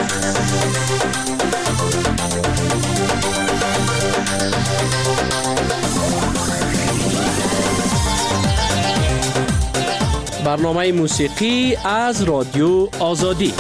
برنامه موسیقی از رادیو آزادی.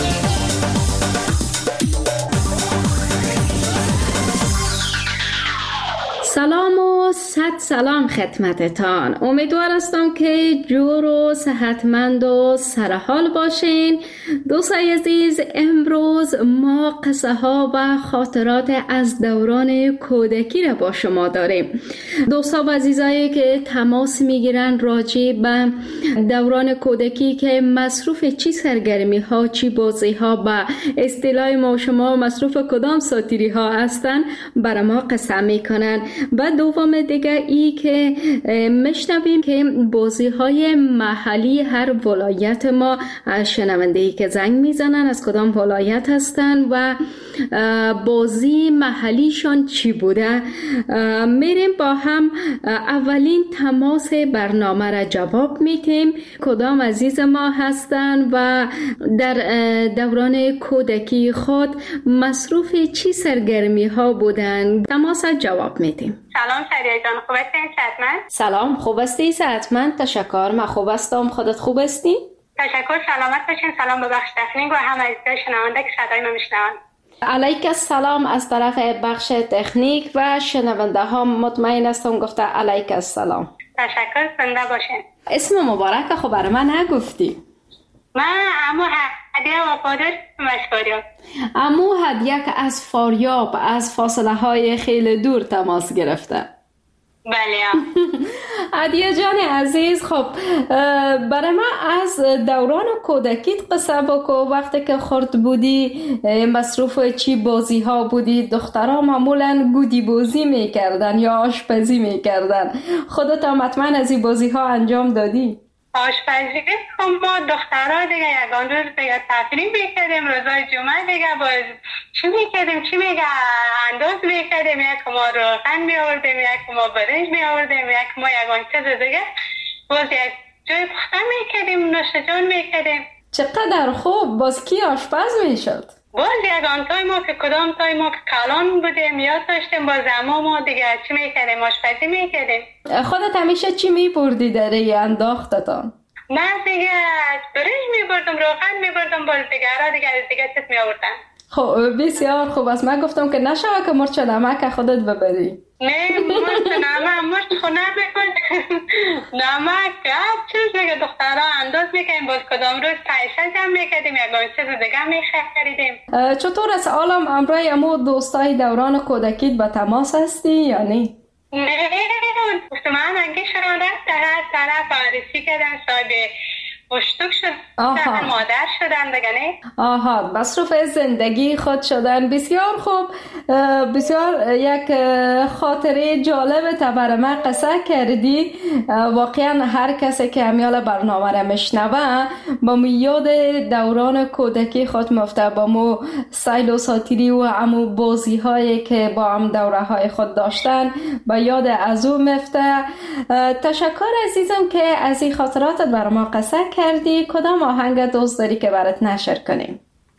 سلام و صد سلام خدمتتان. امیدوار هستم که جور و صحتمند و سرحال باشین. دوستای عزیز، امروز ما قصه ها و خاطرات از دوران کودکی را با شما داریم. دوستا و عزیزایی که تماس میگیرن راجع به دوران کودکی که مصروف چی سرگرمی ها، چی بازی ها، به اصطلاح ما شما مصروف کدام ساتیری ها هستن، برای ما قصه میکنن. و دوم دیگه ای که میشنویم که بازی های محلی هر ولایت ما، شنونده‌ای که زنگ میزنن از کدام ولایت هستن و بازی محلیشان چی بوده، میریم با هم اولین تماس برنامه را جواب میتیم. کدام عزیز ما هستن و در دوران کودکی خود مصروف چی سرگرمی ها بودن، تماس جواب میتیم. سلام شریعه جان، خوب هستین؟ صحتمند؟ سلام، خوب هستی؟ صحتمند؟ تشکر، من خوب هستم. خودت خوب هستی؟ تشکر، سلامت باشین. سلام به بخش تکنیک و هم عزیزای شنونده که صدای ما میشنون. علیک السلام از طرف بخش تکنیک و شنونده ها مطمئن هستم گفته علیک السلام. تشکر، زنده باشین. اسم مبارک خب برای من نگفتی؟ من عمو هدیه وفادار مشکاریاب. عمو هدیه که از فاریاب، از فاصله های خیلی دور تماس گرفته. بله. هدیه جان عزیز، خب برای من از دوران کودکیت قصه بکو. وقتی که خرد بودی مصروف چی بازی ها بودی؟ دخترها معمولا گودی بازی میکردن یا آشپزی میکردن. خودت هم حتما از این بازی ها انجام دادی؟ آشپزی خب ما دخترها دیگه یکان روز دیگه تفریح میکردیم، روزای جمعه دیگه باز چی میکردیم، چی میگه انداز میکردیم، یک ما روغن میآوردیم، یک ما برنج میآوردیم، یک ما یکان چیز دیگه باز یک جای پختن میکردیم، نوشجان میکردیم. چقدر خوب. باز کی آشپز میشد؟ باز یکان تای ما که کدام تای ما که کلان بودیم یاد داشتیم، باز اما ما دیگه چی میکردیم؟ آشپزی میکردیم. خودت همیشه چی میبردی در این انداختتان؟ من دیگه برنج میبردم، روغن میبردم، باز دیگه چیز میآوردم. خب بسیار خوب است. من گفتم که نشوه که مرچ نمک خودت ببری. نه مرچ خونه بکن نمک هر چیز دیگه دخترها انداز میکنیم. باز کدام روز پیشه جمع میکردیم، یک چیز دیگه میخریدیم. چطور است عالم امروی امو دوستای دوران کودکیت به تماس هستی یا نه؟ نه من انگه شنونده هر طرف عرصی کردن، صاحب بشتوک شدن، مادر شدن دیگه نه؟ آها، مصروف زندگی خود شدن. بسیار خوب. بسیار یک خاطره جالب تا برای من قصه کردی. واقعا هر کسی که همیال برنامه را میشنوه با مو یاد دوران کودکی خود مفته، با مو سیل و ساتیری و امو بازی هایی که با هم دوره های خود داشتن با یاد از او مفته. تشکر عزیزم که از این خاطراتت برای ما قصه کردی. کدام آهنگ دوست داری که برات نشر کنیم؟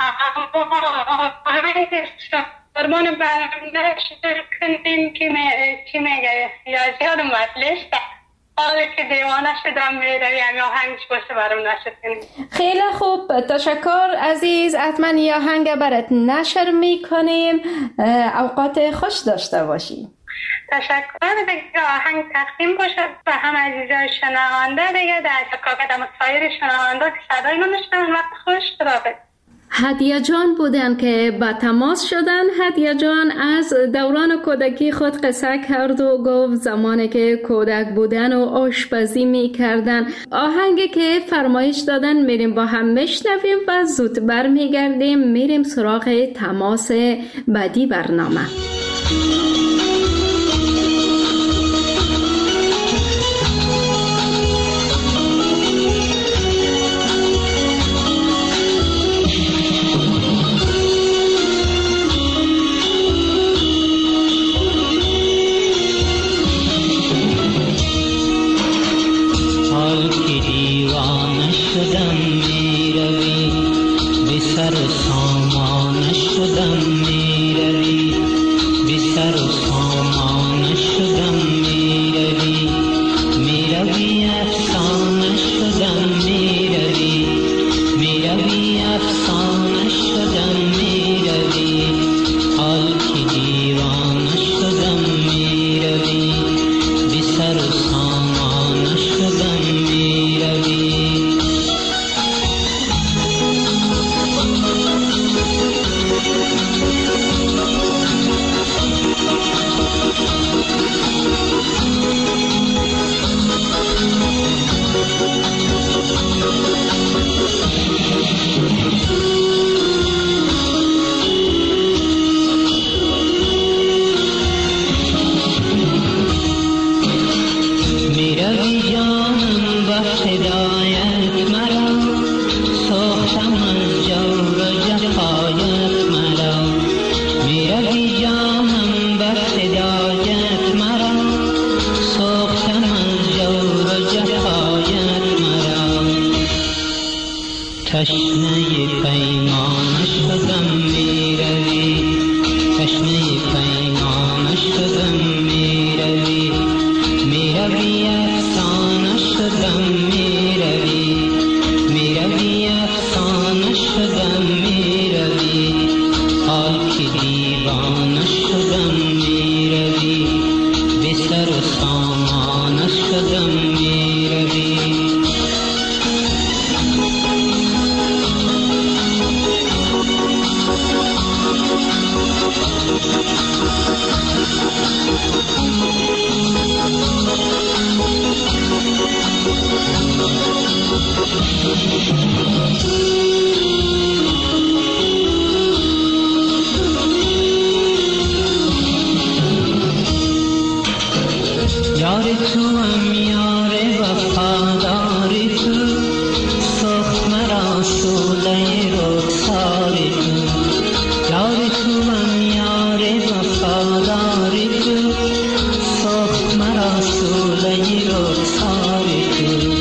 فرمان نشر کنیم که چی میگه یا زیادم مطلشته حالا که دیوانه شدم میره یعنی آهنگش باشه برام نشر کنیم. خیلی خوب، تشکر عزیز. حتما یه آهنگ برات نشر میکنیم. اوقات خوش داشته باشی. تشکر دیگه. آهنگ تقدیم باشه و هم عزیزای شنونده دیگه در تکاکدم سایر شنونده که صدای ما نشنون. وقت خوش داره. هدیه جان بودن که با تماس شدن. هدیه جان از دوران کودکی خود قصه کرد و گفت زمانی که کودک بودن و آشپزی می کردن. آهنگی که فرمایش دادن میریم با هم میشنویم و زود برمیگردیم میریم سراغ تماس بعدی برنامه. شدم میروی به سر سامان پیمانش شدم میروی، تشنه پیمانش شدم میروی، میروی افسانش شدم میروی، میروی افسانش شدم میروی، حال که دیوانش شدم میروی، به سر و سامانش شدم میروی. یار تو هم یار وفادار تو، سخت مرا شعله رخسار تو، یار تو هم یار وفادار تو، سخت مرا شعله رخسار تو،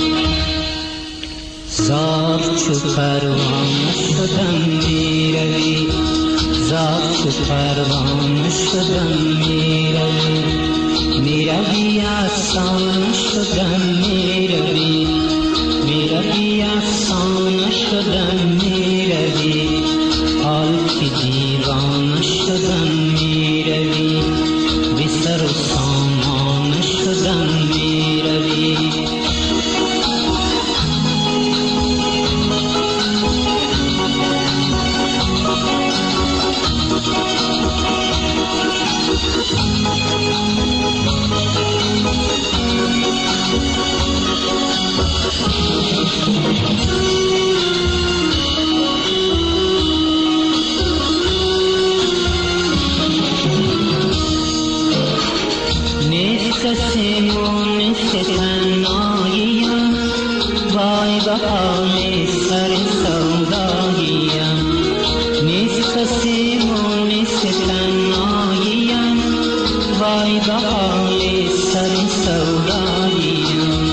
زار چو پروانه شدم میروی، زار چو پروانه شدم میروی، میروی افسانه شدم میروی، میروی افسانه شدم میروی، حال که دیوانه شدم میروی، به سر و سامانه شدم میروی. نیست کسی و نیست تنهاییم، وای بهانه سر سوداییم، نیست کسی و نیست تنهاییم، وای بهانه سر سوداییم،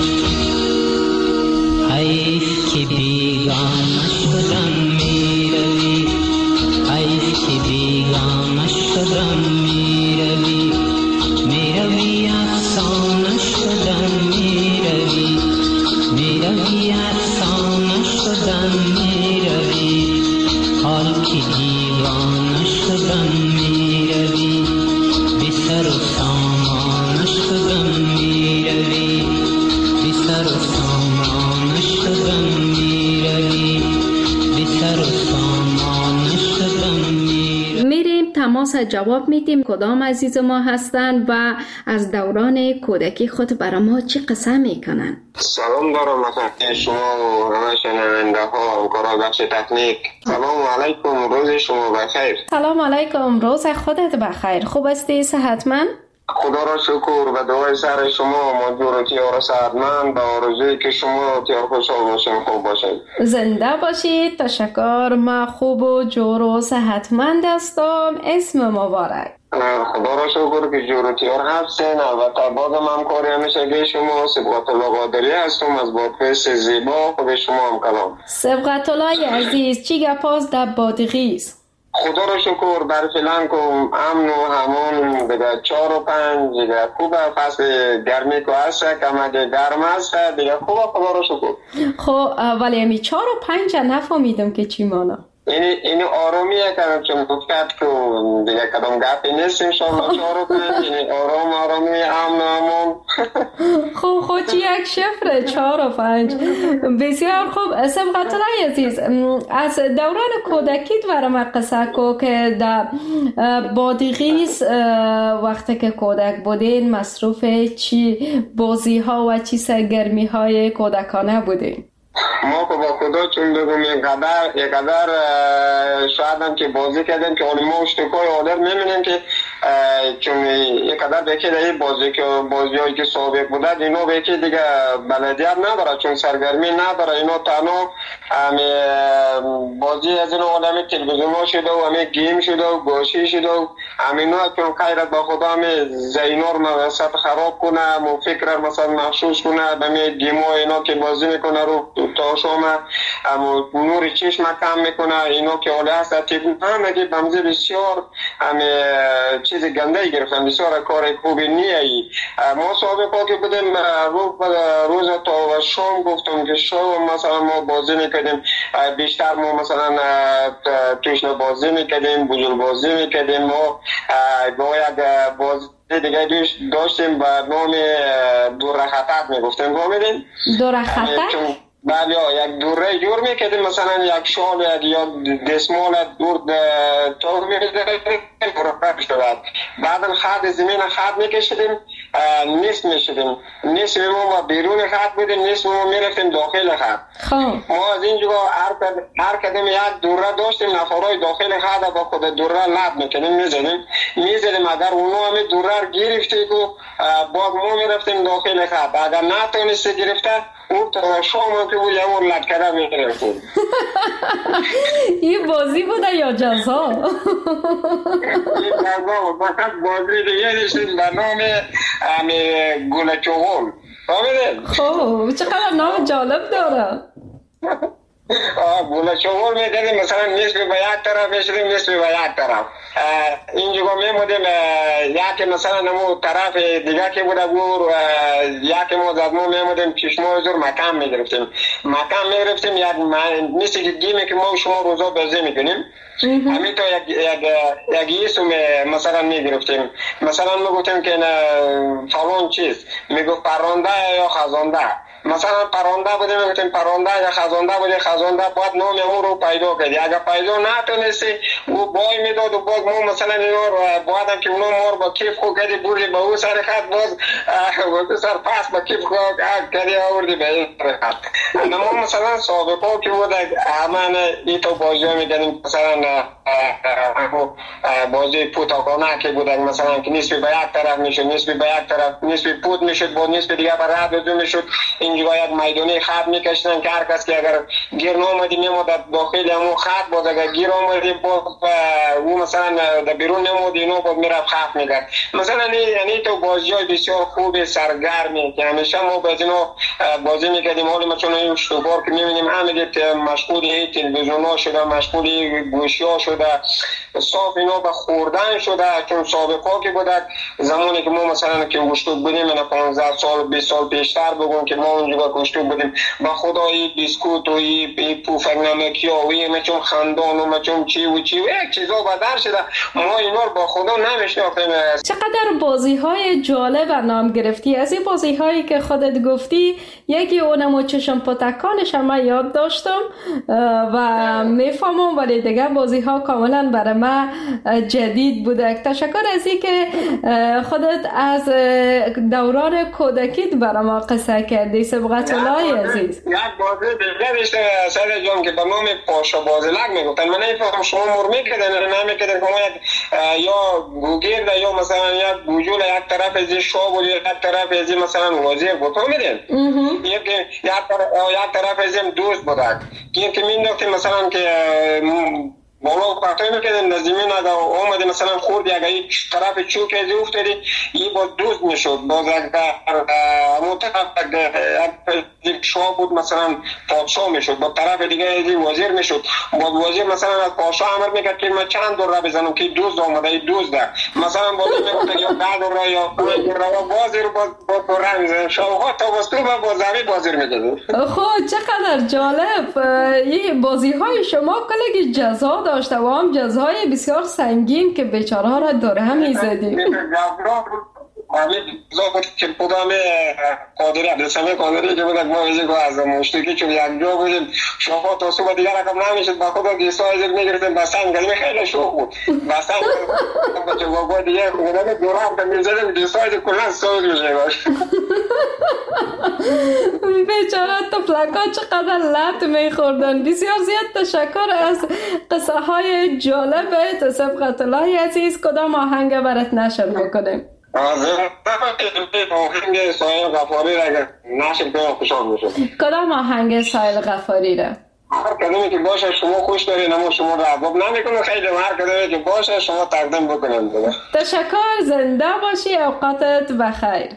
حیف که بیگانه شدم میروی، حیف که بیگانه شدم میروی، میروی افسانه شدم میروی، میروی افسانه شدم میروی، حال که دیوانه شدم میروی، به سر و سامانه شدم میروی، به سر و سامانه شدم میروی، به سر و سامانه شدم میروی. میریم تماس جواب میدیم کدام عزیز ما هستند و از دوران کودکی خود برای ما چی قصه میکنن. سلام دارم خدمت شما و همه شنونده ها و کارآگاه تکنیک. سلام علیکم، روز شما بخیر. سلام علیکم، روز خودت بخیر. خوب هستی؟ صحتمند؟ خدا را شکر و دعای سر شما مجبور و تیار صحتمند و آرزویی که شما تیار خوشحال باشین، خوب باشین. زنده باشید. تشکر. ما خوب و جور و صحتمند هستم. اسم مبارک. خدا را شکر که جور و تیار هستین. البته بازم همکاری همیشه که شما صبغت الله قادری هستم از بادغیس زیبا. خود شما هم کلام. صبغت الله عزیز، چی گپاست در بادغیس؟ خدا رو شکر در فعلا که امن و همون دیگه 4 و 5 دیگه خوبه. فصل گرمی که هست کمک گرم هست دیگه خوبه. خدا رو شکر. خب ولی امی 4 و 5 نفهمیدم که چی مانا. این آرامیه که چون گفت که دیگه کدام گپی نیست انشاءالله 4 و 5 یعنی آرامی امن همون. خب چی یک شفره 4 و 5. بسیار خوب. صبغت الله عزیز، از دوران کودکیت برام قصه کو که در بادغیس وقتی که کودک بودین مصروف چی بازی ها و چی سرگرمی های کودکانه بودین؟ ما که با خدا چون بگم یکقدر شاید هم که بازی کردیم که ما اشتکای آدر نمینیم که چون یکقدر بکی در بازی هایی که سابق بوده اینا بکی دیگه بلدیت نداره چون سرگرمی نداره. اینا تنها بازی از این آدمی تلویزیون ها شده و همه گیم شده و گوشی شده و امینا چون خیرت با خدا می زینور مثلا خراب کنه و فکر مثلا محسوس کنه به می گیمو اینا که بازی میکنه رو تاشوم اما نور چشم کم میکنه اینا که اولی هست تیپ همه که بمزه بسیار همه چیز گنده گرفتن بسیار کار خوبی نیایی. ما سابقا که بودیم روز تا شام گفتم که شام مثلا ما بازی میکردیم بیشتر ما مثلا توش بازی میکردیم بزرگ بازی میکردیم ما با یک بازی دیگه داشتیم به نام دوره خطر میگفتیم فهمیدین؟ دوره خطر؟ بله یک دوره جور میکردیم مثلا یک شال یا دستمال دور تو میکردیم بعد خط زمین خط میکشیدیم نیست میشدیم نیست ما بیرون خط بودیم نیست ما میرفتیم داخل خط. ما از اینجا هر کدوم یک دوره داشتیم نفرای داخل خط با خود دوره لب میکنیم میزدیم اگر اونو همه دوره گرفته که باز ما میرفتیم داخل خط اگر نتونسته گرفته اون تا شام که بود یه مور لکره میگرفتیم. این بازی بوده یا جزا؟ این جزا بود فقط بازی دیگه داشتیم به نام گل چغول فهمیدین؟ خب چقدر نام جالب داره. گل چغول میدادیم مثلا نصف به یک طرف میشدیم نصف به یک طرف اینجا میمودیم یک مثلا نمو طرف دیگه که بوده گور یک ما زدمو میمودیم چشمای زور مکم میگرفتیم یک مثل گیمی که ما شما روزا بازی میکنیم همین تو یک اسم مثلا میگرفتیم مثلا میگفتیم که فلان چیز میگفت پرنده یا خزانده مثلا پرنده بودیم میگفتیم پرنده یا خزانده بودیم خزانده باید نام اون رو پیدا کردی اگر پیدا نتونستی او بای میداد و باز ما مثلا اینا رو باید هم که اونو مار با کیف خود کردی بردی به او سر خط باز سر پس با کیف خود کردی آوردی به این سر خط اما مثلا سابقا که بود همه ایتو بازی ها میدادیم مثلا بازی پوتاکانه که بود مثلا که نسبی به یک طرف میشد نسبی به یک طرف نسبی پوت میشد با نسبی دیگه بر رد دو میشد اینجا یک میدانی خط میکشتن که هر کس که اگر گیر نامدی میمود داخل همون خط باز اگر گیر آمدی باز او مثلا در بیرون نمود اینو باز میرفت خط میکرد مثلا یعنی تو بازی های بسیار خوب سرگرمی که همیشه ما باز اینو بازی میکردیم حالی ما چون این شتوبار که میبینیم همه دیت مشغول تلویزیون ها شده مشغول گوشی ها شده صاف اینا به خوردن شده چون سابقا که بوده زمانی که ما مثلا که گوشتوب بودیم من 15 سال 20 سال پیشتر بگم که ما اونجا گوشتوب بودیم با خدای بیسکوت و این پوفک نمکی ها و این مچون خندان و مچون چی و چی و یک چیزا بدر شده ما اینا رو با خدا نمیشناختیم. چقدر بازی های جالب نام گرفتی از این بازی هایی که خودت گفتی یکی اونم چشم پتکانش هم یاد داشتم و میفهمم ولی دیگه بازی ها کاملا برای من جدید بوده. تشکر از این که خودت از دوران کودکیت برای ما قصه کردی. سبقت الله عزیز. یک بازی دیگه داشته سر جان که به نام پاشا بازلک میگفتن من نمیفهم شما مرمی کردن نمیکردن که ما یا گوگیر یا مثلا یک گوجول یک طرف از شاه بود یک طرف از مثلا وزیر بود فهمیدین یک طرف از دوست بود که مینداختیم مثلا که بالا پرتای میکردن زمین اگر آمده مثلا خورد یک طرف چوک ازی افتادی این باز دوست میشد باز اگر همون طرف یک شاه بود مثلا پادشاه میشد با طرف دیگه ازی وزیر میشد باز وزیر مثلا از پادشاه امر میکرد که من چند دوره بزنم که دوست آمده این دوست ده مثلا باز میگفت یا 10 دوره یا 5 دوره وزیر باز دوره میزنم شاوها تا باز تو باز زمین بازیر میگذید. خب چقدر جالب این بازی های شما کلگی جزا داشته و هم جزای بسیار سنگین که بیچاره ها را داره هم میزدیم. بود که بودم قادری عبدالسمی قادری که بودم ما ویزی که از مشترکی چون یک جا بودیم شوخا تا صبح دیگر رقم نمیشد با خدا دیسا ازید میگرفتیم بستن گلیم خیلی شوخ بود بستن بچه بابا دیگه خودم دورم به میزدیم دیسا ازید کلن سوز میشه باش بیچاره طفلکا چقدر لط میخوردن. بسیار زیاد تشکر از قصه های جالبت. سبقت الله عزیز کدام آهنگ برات نشر بکنیم؟ آهنگ سایل غفاری را اگر نشر کنم خوشحال میشم. کدام آهنگ سایل غفاری را؟ هر کدومی که باشه شما خوش دارین اما شما را عباب نمیکنه، خیلی هر کدومی که باشه شما تقدیم بکنیم. تشکر، زنده باشی، اوقاتت بخیر.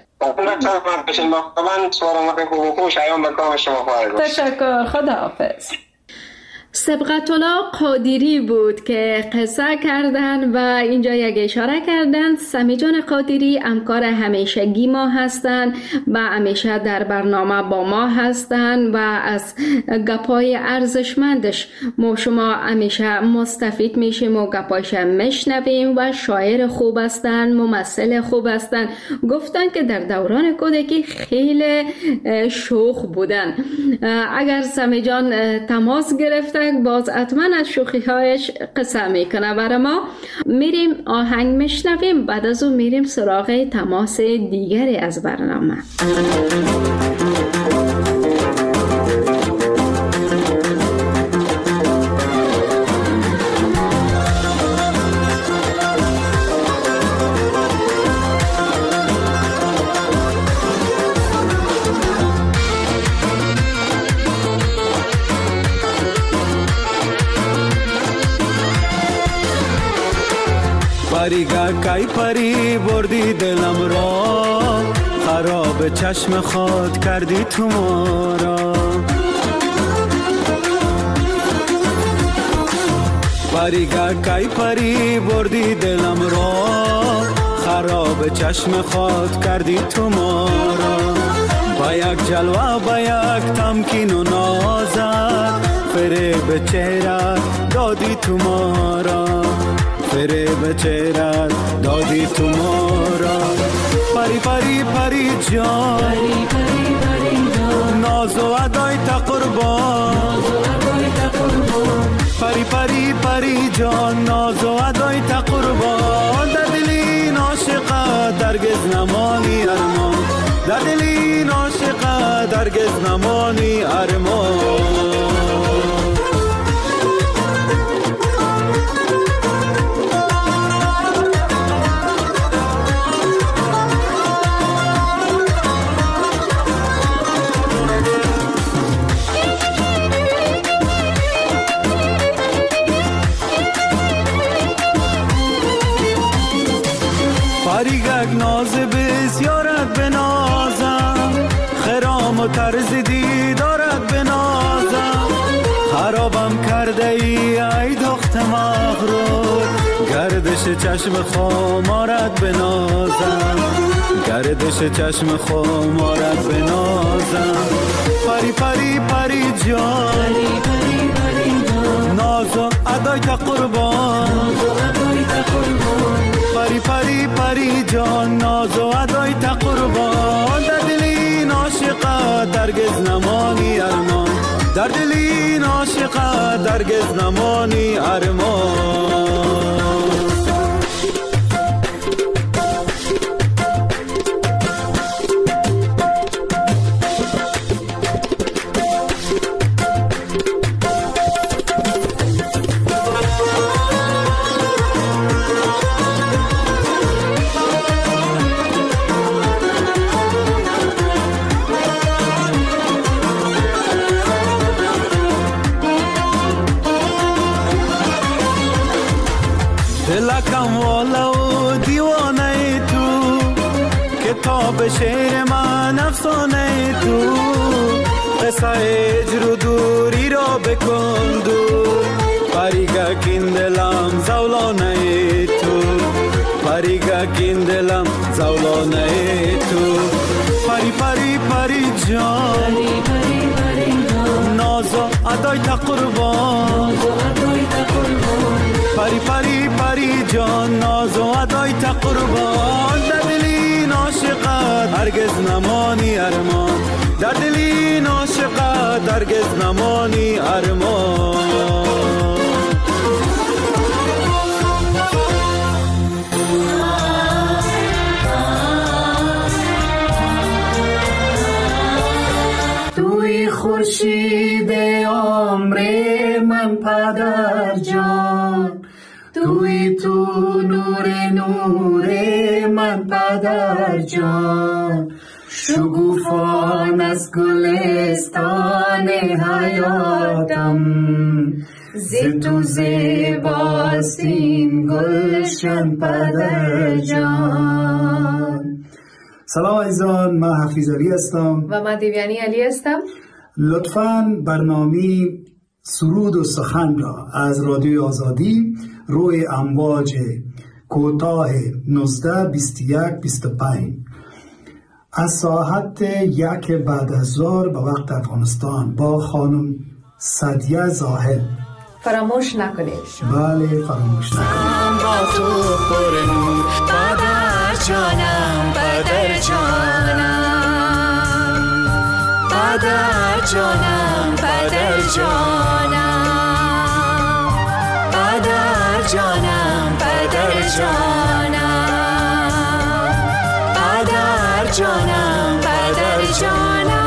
تشکر، خداحافظ. سبقت الله قادری بود که قصه کردن و اینجا یک اشاره کردن. سمی جان قادری همکار همیشگی ما هستند و همیشه در برنامه با ما هستند و از گپای ارزشمندش ما شما همیشه مستفید میشیم و گپایش میشنویم و شاعر خوب هستند، ممثل خوب هستند. گفتن که در دوران کودکی خیلی شوخ بودن. اگر سمی جان تماس گرفته باز حتما از شوخی هایش قصه میکنه. برای ما میریم آهنگ میشنویم، بعد از اون میریم سراغ تماس دیگری از برنامه. پریگا کای پری بردی دلم را، خراب چشم خود کردی تو ما را. پریگا کای پری بردی دلم را، خراب چشم خود کردی تو ما را. با یک جلوه با یک تمکین و نازت، فریب چهره دادی تو ما را، فریب چهره دادی تو ما را. پری پری پری جان، ناز و ادای تا قربان. پری پری پری جان، ناز و ادای تا قربان. در دلی عاشقه درگز نمانی ارمان، در دلی عاشقه درگز نمانی ارمان. پریگک ناز بسیارت بنازم، خرام و طرز دیدارت بنازم. خرابم کرده ای دخت مغرور، گردش چشم خمارت بنازم، گردش چشم خمارت بنازم. پری پری پری جان، ناز و ادای تا قربان. پری پری پری جان، ناز و ادای تا قربان. در دلی عاشقه درگز نمانی ارمان، در دلی عاشقه درگز نمانی ارمان. دلکم والا و دیوانه تو، کتاب شعر من افسانه تو. قصه هجر و دوری را بکن دور، پریگکین دلم زولانه تو، پریگکین دلم زولانه تو. پری پری پری جان، ناز و ادای تا قربان. پری پری پری جان، ناز و ادای تا قربان. در دلی عاشقه هرگز نمانی ارمان، در دلی عاشقه هرگز نمانی ارمان. توی خورشید عمر من پدر جان، توی تو نور من پدر جان. شگوفان از گلستان حیاتم، ز تو زیباست این گلشن پدر جان. سلام عزیزان، من حفیظ علی هستم و من دیویانی علی هستم. لطفاً برنامه سرود و سخن را از رادیو آزادی روی امواج کوتاه 19 21 25 از ساعت 1 بعد از ظهر به وقت افغانستان با خانم سعدیه زاهد فراموش نکنید. بله، فراموش نکنید. با تو پر نور پدر جانم، پدر جانم، پدر جانم، پدر جانم، پدر جانم، پدر جانم، پدر جانم، پدر جانم.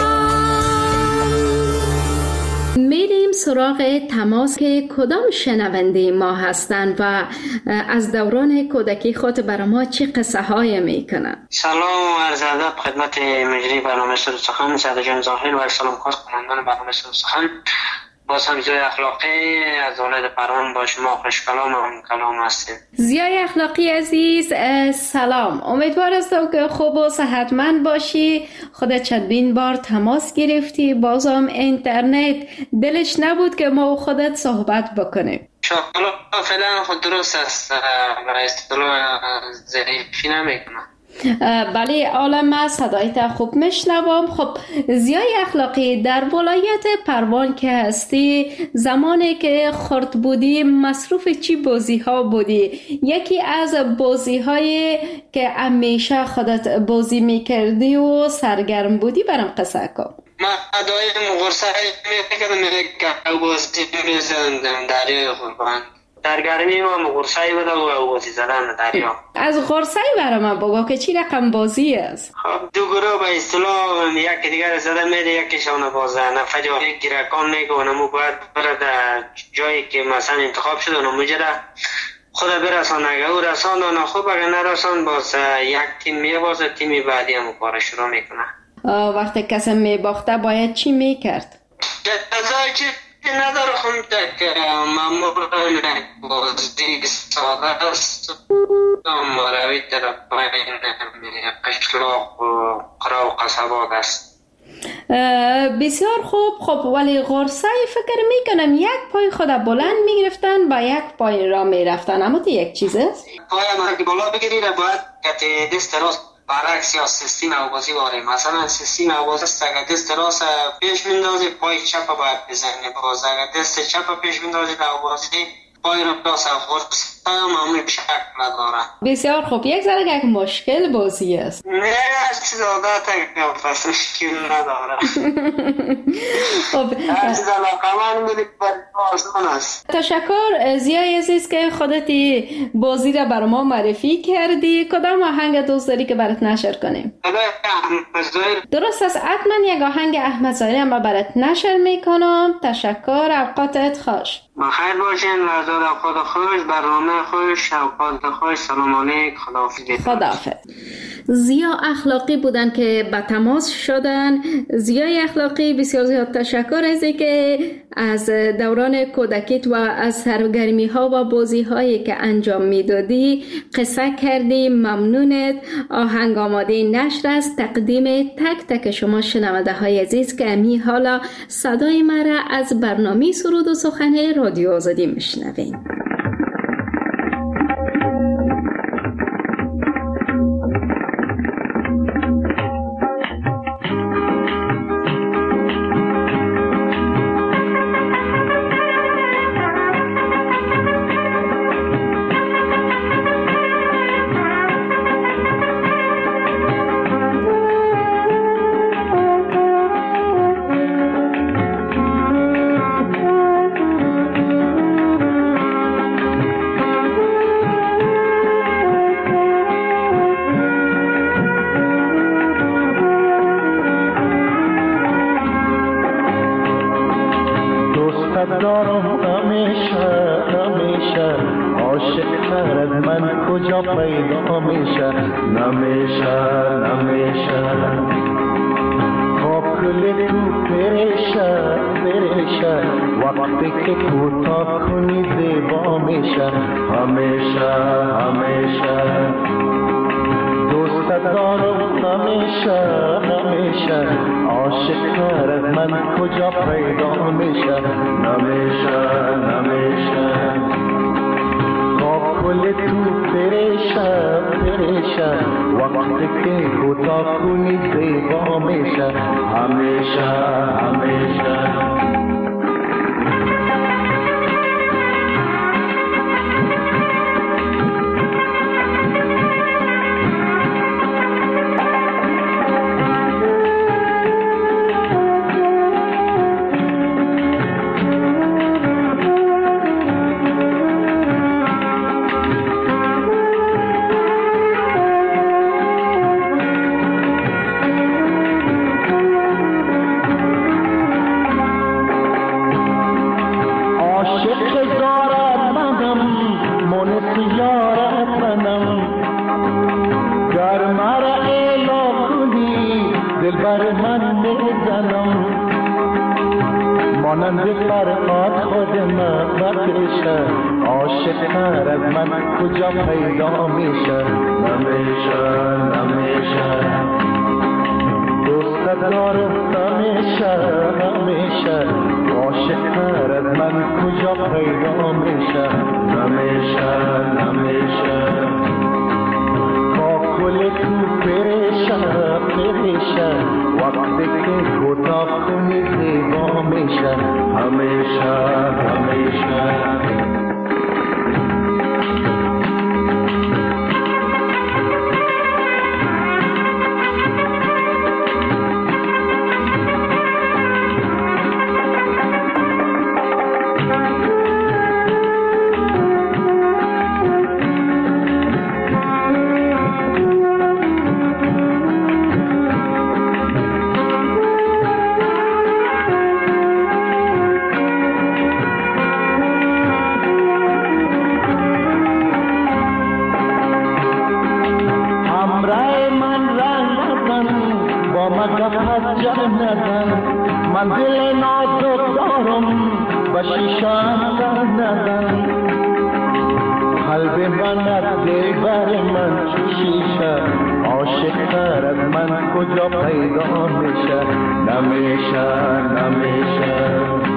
میریم سراغ تماس که کدام شنونده ما هستند و از دوران کودکی خود برای ما چه قصه های میکنن. سلام و عرض ادب خدمت مجری برنامه سرود سخن سعد جان زاهد و سلام خاص کنندگان برنامه سرود سخن. باز هم زیای اخلاقی از ولایت پروان با شما خوش کلام و کلام هستیم. زیای اخلاقی عزیز سلام، امیدوار هستم که خوب و صحتمند باشی. خودت چندین بار تماس گرفتی، بازم اینترنت دلش نبود که ما و خودت صحبت بکنیم. شاءالله فعلا خود درست است، برای اصطلاح ضعیفی نمیکنم. بله عالم صدایت خوب میشنوم. خب زیای اخلاقی، در ولایت پروان که هستی زمانی که خرد بودی مصروف چی بازی ها بودی؟ یکی از بازی های که همیشه خودت بازی میکردی و سرگرم بودی برام قصه کن. من دایم غرصه میکردم که بازی میزندم دریای قربان. در گرمی ما غرصه‌ای بوده و بازی زدن دریا. از غرصه‌ای برای من بگو که چی رقم بازی است؟ خب دو گروه به اصطلاح یکی دیگر زده میده، یکیشون بازه نفر جایی گیرکان میگه و نمو باید بره در جایی که مثلا انتخاب شده و نمو جره خود برسان. اگه او رسان و نخوب اگه نرسان باز یک تیم میبازه، تیمی بعدی هم کار شروع میکنه. وقتی کسی میباخته باید چی میکرد؟ جزایی چی نداره خونده که معمول بازی ساده است مروی در پایین قشلاق و قرا و قصبات است. بسیار خوب. خب ولی غرصه فکر میکنم یک پای خود بلند میگرفتن با یک پای را میرفتن، اما یک چیز است؟ پای ما که بالا بگیری را باید که دست راست برعکس یا سیستم آوازی باره. مثلا سیستم آوازی است اگر دست راست پیش میندازی پای چپ باید بزنی، باز اگر دست چپ پیش میندازی در آوازی پای رو راست غرصه معمولی شکل نداره. بسیار خوب. یک ذره یک مشکل بازی است. نه چیز عادت که پس مشکل نداره. خب هر چیز علاقه من بودی آسان است. تشکر زیای عزیز که خودتی بازی را بر ما معرفی کردی. کدام آهنگ دوست داری که برات نشر کنیم؟ درست است، حتما یک آهنگ احمد ظاهری هم برات نشر میکنم. تشکر، اوقاتت خوش. بخیر باشین، لحظات اوقات خوش، برنامه خوش، اوقات خوش. سلام علیک، خداحافظ. خداحافظ. زیا اخلاقی بودن که به تماس شدن. زیای اخلاقی بسیار زیاد تشکر از اینکه از دوران کودکیت و از سرگرمی ها و بازی هایی که انجام میدادی قصه کردی. ممنونت. آهنگ آماده نشر است تقدیم تک تک شما شنونده های عزیز که امی حالا صدای مرا از برنامه سرود و سخن رادیو آزادی میشنوین. عاشق از من کجا پیدا میشه نمیشه نمیشه کل تو پریشه پریشه وقتی که کوتاه کنی زیبا میشه همیشه همیشه دوست دارم همیشه همیشه عاشق از من کجا پیدا میشه نمیشه نمیشه کل تو پریشه پریشه وقتی که کوتاه کنی زیبا میشه همیشه همیشه عاشق از من کجا پیدا میشه نمیشه نمیشه دوست دارم همیشه همیشه عاشق از من کجا پیدا میشه نمیشه نمیشه با کل تو پریشه پریشه وقتی که کوتاه کنی زیبا میشه همیشه همیشه منزل نازک دارم و شیشان در نزن قلب من از دلبر من شیشه عاشق تر از من کجا پیدا میشه نمیشه نمیشه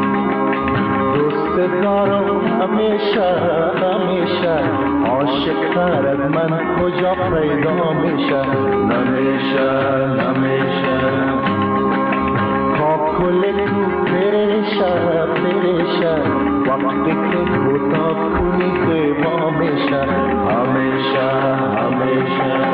دوست دارم همیشه همیشه عاشق تر از من کجا پیدا میشه نمیشه نمیشه کل تو پریشه پریشه وقتی که کوتاه کنی زیبا میشه همیشه همیشه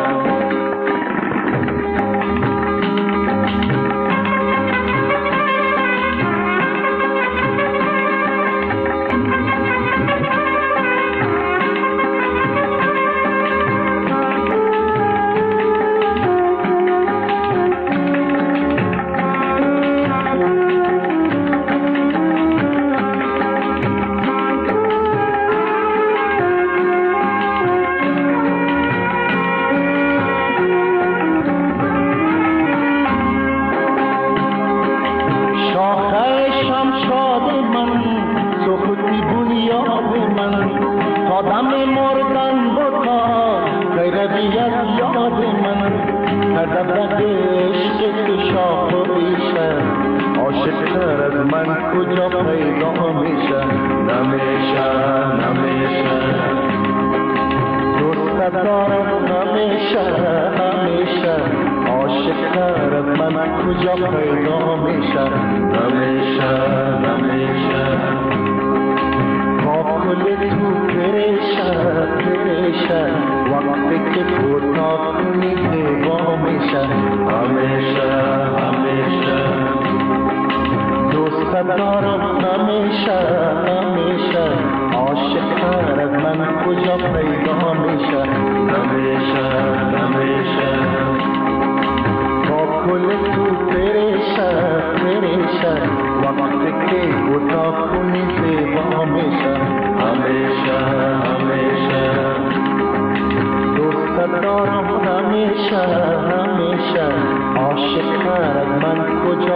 وقتی که کوتاه کنی زیبا میشه همیشه همیشه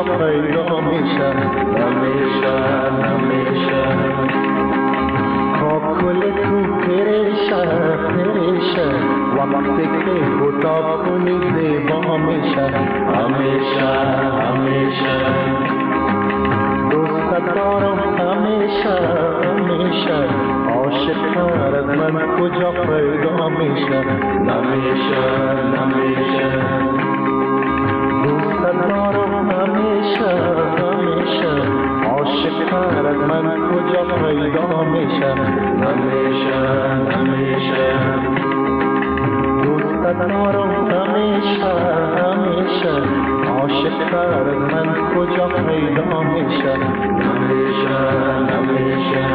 پیدا میشه نمیشه نمیشه کاکل تو پریشه وقتی که خدا کنی زیبا میشه همیشه همیشه دوست دارم همیشه همیشه عاشق تر از من کجا پیدا میشه نمیشه نمیشه دوست دارم همیشه همیشه عاشق تر از من کجا پیدا میشه نمیشه نمیشه دوست دارم همیشه همیشه عاشق تر از من کجا پیدا میشه نمیشه نمیشه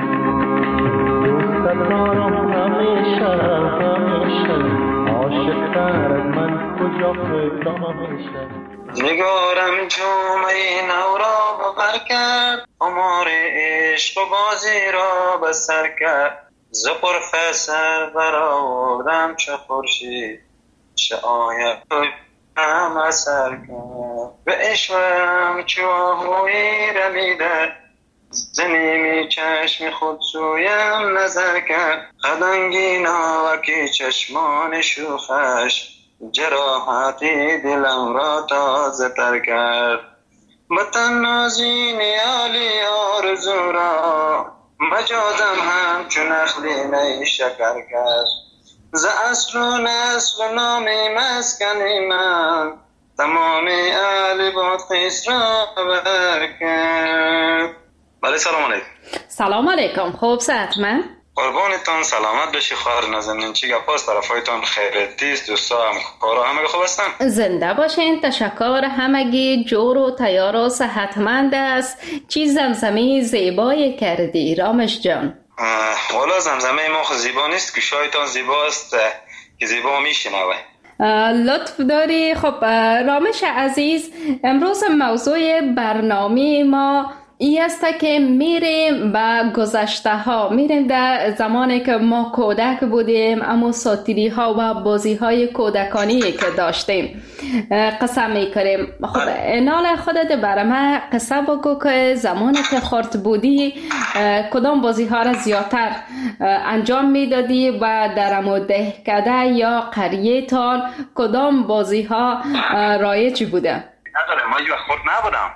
دوست دارم همیشه همیشه عاشق تر از من کجا پیدا میشه نگارم جمعه نو را ببر کرد امار عشق و بازی را بسر کرد ز پرفسر برآوردم چه خورشید چه آید هم اثر کرد به عشقم چو آهویی رمیده ز نیمی چشم خود سویم نظر کرد خدنگینا وکی چشمان شوخش جراحتی دلم را تازه تر کرد به تنازی نیالی آرزو را مجازم هم چون نخلی نی شکر کرد ز اصل و نسل و نامی مسکنی من تمام اهل بادغیس را بر کرد. بله سلام علیکم. سلام علیکم. خوب صحتمند؟ قربانتان سلامت بشی خواهر نازنین. چی گپاست؟ طرفایتان خیرتیست؟ دوستا همکارا همگی خوب هستن؟ زنده باشین. تشکر. همگی جور و تیار و صحتمند است. چی زمزمه زیبایی کردی رامش جان؟ والا زمزمه ما خود زیبا نیست که شایتان زیباست که زیبا میشنوه. لطف داری. خب رامش عزیز، امروز موضوع برنامه ما این است که میریم به گذشته ها، میریم در زمانی که ما کودک بودیم، اما ساتیری ها و بازی های کودکانی که داشتیم قصه میکنیم. خب انال خودت برای من قصه بگو که زمانی که خرد بودی کدام بازی ها را زیادتر انجام میدادی و در دهکده یا قریه تان کدام بازی ها رایج بوده؟ نداره، ما یه خرد نبودم.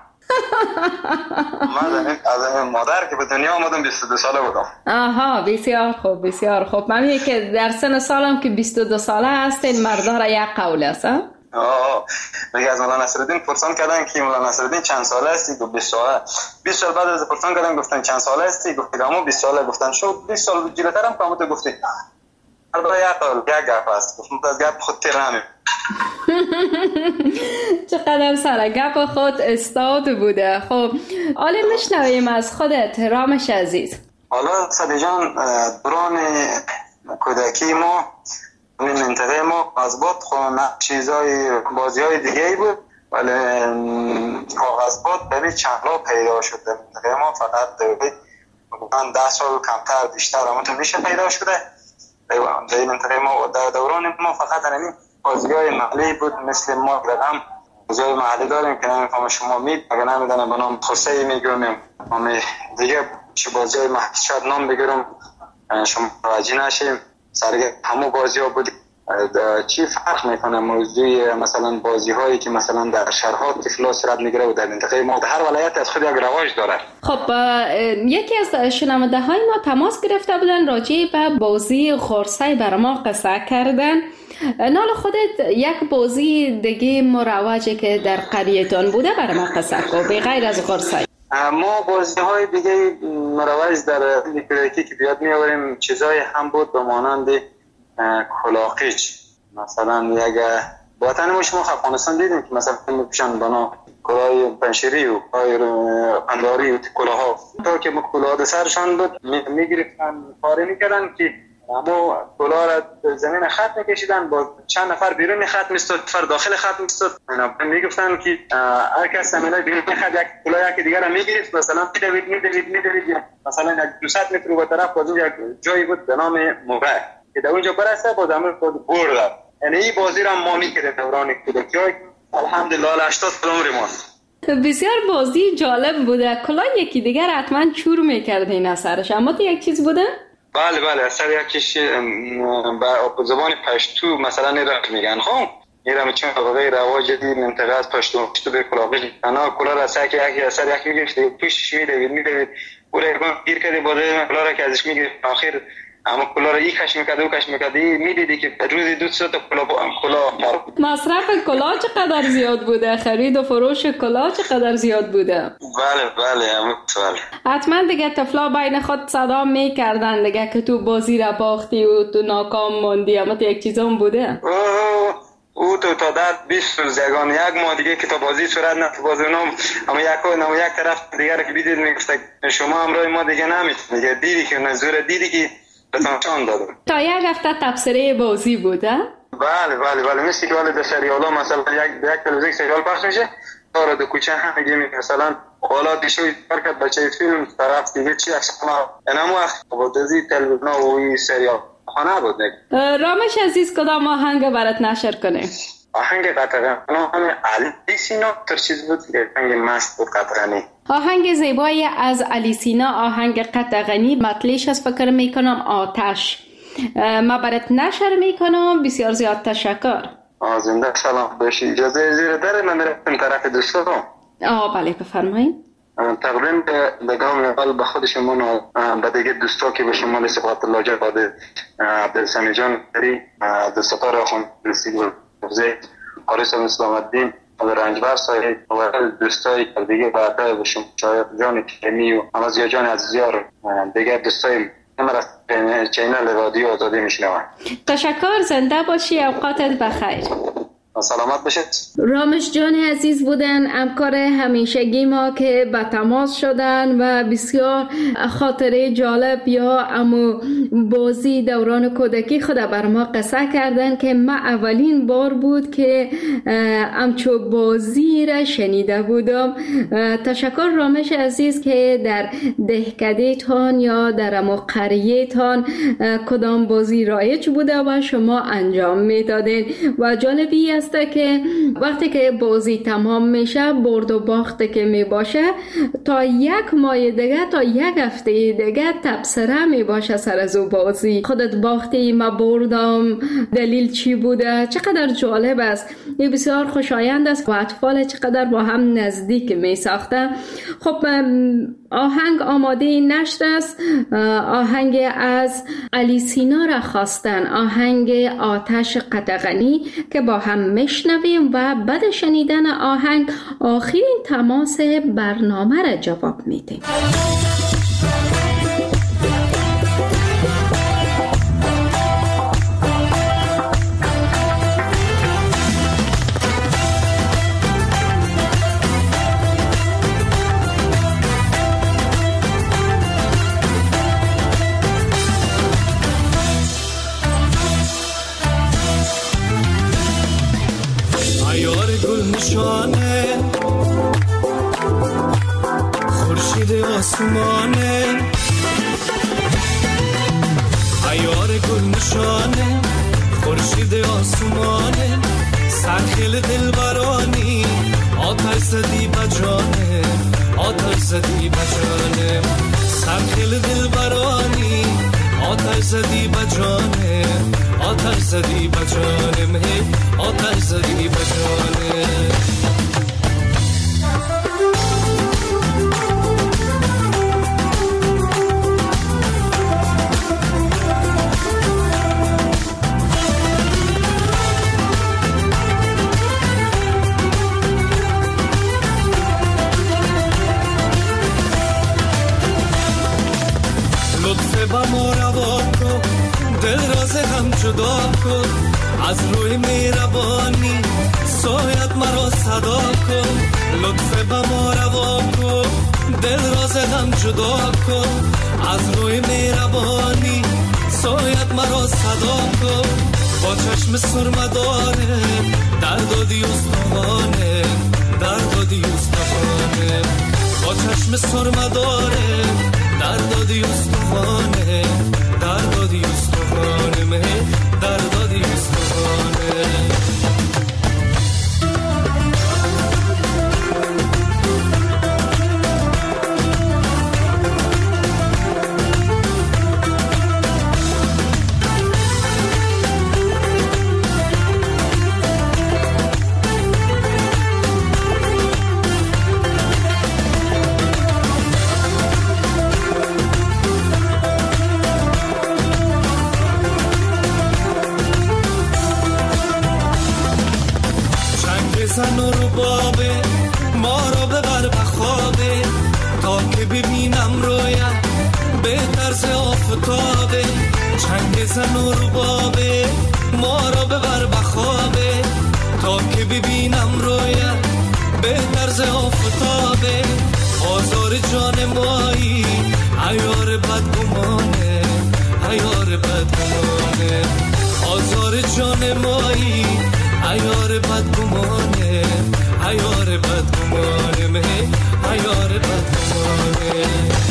من از مادر که به دنیا آمدم 22 ساله بودم. آها، بسیار خوب بسیار خوب. من میگه که در سن سالم که 22 ساله هستین مردا را یک قول است. میگه از مولانا نصرالدین پرسان کردن که مولانا نصرالدین چند ساله هستی؟ گفت 20 ساله. 20 سال بعد از پرسان کردن گفتن چند ساله هستی؟ گفت همون 20 ساله. گفتن شو 20 سال جلوترم که تو گفتی. البته یک قول یک گپ است. گفتم از گپ خود تیرم. چقدر سرگپ خود استاد بوده. خب حالا میشنویم از خودت رامش عزیز. حالا صدی جان، دوران کودکی ما این منطقه ما قصبات خونه چیزای بازی های دیگه بود، ولی قصبات به چندلا پیدا شده. منطقه ما فقط من 10 سال کمتر بیشتر همونطور میشه پیدا شده. در منطقه ما در دوران ما فقط همین بازی‌های محلی بود. مثل ما رقم بازی‌های محلی داریم که نمی‌فهمم شما اگه نمیدونم به نام خصی میگونیم دیگه چه بازی‌های محلی شاید نام بگیرم شما راجع نشیم. سرگرم همه بازی‌ها بود. چی فرق میکنه موضوع مثلا بازی‌هایی که مثلا در شهرها طفلا صورت میگیره و در منطقه ما هر ولایت از خود یک رواج داره. خب یکی از شنونده‌های ما تماس گرفته بودن راجع به بازی خرسی بر ما قصه کردن. نال خودت یک بازی دیگه مروجه که در قریه‌تان بوده برای ما قصه کن به غیر از خرسی. ما بازی‌های دیگه مروج در لیکوریکی که بیاد می‌آوریم چیزای هم بود به مانند کلاقیچ. مثلا یک وطن ما شما افغانستان دیدیم که مثلا میپوشن بنا کلاه پنشیری و قنداری و کلاها تا که کلاه سرشان بود میگرفتن پاره میکردن که اما کلاه را زمین خط میکشیدن با چند نفر بیرون خط میستاد نفر داخل خط میستاد. میگفتن که هر کس زمینای بیرون خط یک کلاه یکی دیگر را میگرفت مثلا میدوید مثلا 200 متر به طرف باز یک جایی بود به نام موقع که در اونجا برسه با زمین خود برد. یعنی این بازی را ما میکردیم دوران کودکی. الحمدلله 80 سال عمر ماست. بسیار بازی جالب بوده. کلا یکی دیگر حتما چور میکرده این اثرش، اما تو یک چیز بوده؟ بله اثر یکیش با زبان پشتو مثلا ایران میگن خب ایران چون واقعا رواج دی منطقه از پشتو به کلاغی انا کلا را ساکی یکی اثر یکی میگه پوشش میده اون گیر کرده باده کلا را که ازش میگه آخر اما کلا را یک کش میکرده میدیدی که روزی 200 تا کلا مصرف کلا چقدر زیاد بوده؟ خرید و فروش کلا چقدر زیاد بوده؟ بله حتما دیگه طفلا بین خود صدا میکردن دیگه که تو بازی را باختی و تو ناکام موندی، اما تو یک چیز هم بوده؟ او تا در 20 روز یک ماه دیگه که تا بازی صورت نه تو بازی اما یک طرف دیگر که بیدید میگفت شما همراه ما دیگه نمیتونید دیگه دیدی که نزور دیدی که بتانشان دادم. تا یک هفته تبصره بازی بوده؟ بله مثل که ولی در سریال ها مثلا یک تلویزیون سریال پخش میشه داره دو کوچه هم میگه مثلا حالا دیشوی برکت بچه فیلم طرف دیگه چی اکشن اینمو بازی تلویزیون و این سریال خانه بود دیگه. رامش عزیز کدام آهنگ برات نشر کنه؟ آهنگ قطعه همه علی سینا تر چیز بود که آهنگ مست بود قطعه. آهنگ زیبایی از علی سینا، آهنگ قطعه مطلعش از فکر میکنم آتش. ما برات نشر میکنم. بسیار زیاد تشکر. زنده سلام باشی. اجازه زیر داره من میرفتم طرف دوستان. بله بفرمایید. تقریبا به گام اول به خود شما به دیگه دوستا که به شما صفات الله جواد عبدالسمی جان داری دستار آخوند رسید زید قاریس اسلام الدین و رنجبر صاحب و دوستای دیگه بعد به شما شاید جان کمی و امازیا جان عزیزیار دیگه دوستای مرا چینل رادیو آزادی میشنوم. تشکر. زنده باشی. اوقاتت بخیر. سلامت باشید. رامش جان عزیز بودن، همکار همیشگی ما که به تماس شدن و بسیار خاطره جالب یا امو بازی دوران کودکی خود بر ما قصه کردن که ما اولین بار بود که همچو بازی را شنیده بودم. تشکر رامش عزیز که در دهکده تان یا در امو قریه تان کدام بازی رایج بوده و شما انجام میدادین و جالبی است که وقتی که بازی تمام میشه برد و باخته که میباشه تا یک ماه دیگه تا یک هفته دیگه تبصره میباشه سر از بازی. خودت باختی ما بردم، دلیل چی بوده؟ چقدر جالب است. این بسیار خوشایند است و اطفال چقدر با هم نزدیک میساخته. خب آهنگ آماده نشده است. آهنگ از علی سینا را خواستن، آهنگ آتش قطغنی که با هم میشنویم و بعد شنیدن آهنگ آخرین تماس برنامه را جواب میدیم. خورشید آسمانه عیار گل نشانه خورشید آسمانه سرخیل دلبرانی آتش زدی بجانه آتش زدی بجانه سرخیل دلبرانی آتش زدی بجانه آتش زدی بجانه آتش زدی بجانه جدا کن از روی مهربانی سایت مرا صدا کن لطف به ما روا کن دل راز غم جدا کن از روی مهربانی سایت مرا صدا کن با چشم سرمداره درد و دیوستانه درد و دیوستانه با چشم سرمداره درد و دیوستانه درد و دیوستانه مه درد و دیوستانه بزن و ربابه ما را ببر به خوابه تا که ببینم رویت به طرز آفتابه چنگ زن و ربابه ما را ببر به خوابه تا که ببینم رویت به طرز آفتابه آزار جان مایی عیار بدگمانه عیار بدگمانه آزار جان مایی عیار بدگمانه عیار بدگمانه مه عیار بدگمانه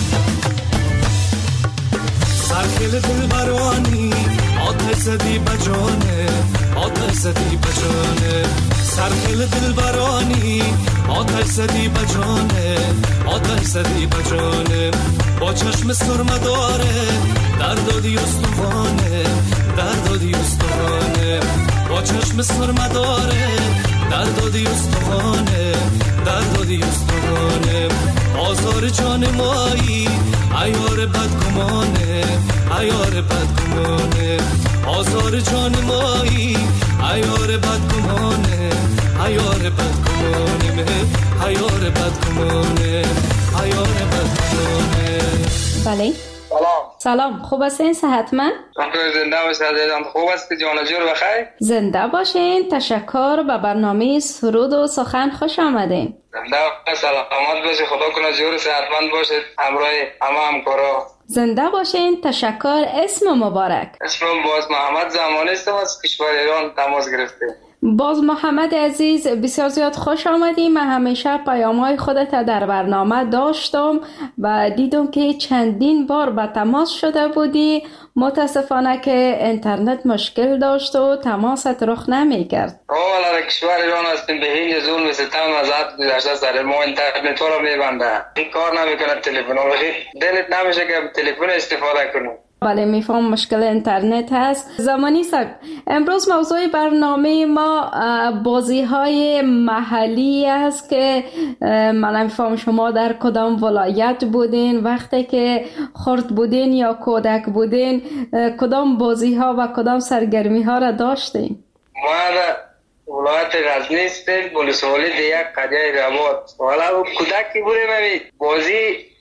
سرخیل دل برانی آتش زدی بجانه آتش زدی بجانه سرخیل دل برانی آتش زدی بجانه آتش زدی بجانه با چشم سرمه داره دردادی استوانه دردادی استوانه با چشم سرمه داره دردادی استوانه دردادی استوانه آزار جان مایی عیار بدگمانه عیار بدگمانه آزار جان مایی عیار بدگمانه عیار بدگمانه مه عیار بدگمانه عیار بدگمانه. بله سلام خوب هستین صحتمند؟ زنده باشید. خوب است جان جور بخیر. زنده باشین. تشکر به برنامه سرود و سخن خوش آمدین. زنده سلامت باشید. خدا کنه جور صحتمند باشید همراه همه همکارا. زنده باشین. تشکر. اسم مبارک؟ اسمم باز محمد زمانی است از کشور ایران تماس گرفته. باز محمد عزیز بسیار زیاد خوش آمدی. من همیشه پیام‌های خودت در برنامه داشتم و دیدم که چندین بار به تماس شده بودی. متاسفانه که اینترنت مشکل داشت و تماست رخ نمی‌کرد. والا در کشور ایران هستیم به هیچ ظلم ستم از حد گذشته سر ما اینترنت رو میبنده. این کار نمیکنه تلفن. دلت نمیشه که تلفن استفاده کنی. بله میفهم مشکل اینترنت هست. زمانی صاحب امروز موضوع برنامه ما بازی های محلی است که من میفهم شما در کدام ولایت بودین وقتی که خرد بودین یا کودک بودین کدام بازی ها و کدام سرگرمی ها را داشتین؟ ما در ولایت غزنی هستیم ولسوالی دیگه قریه رباط. والا کودکی بودیم بازی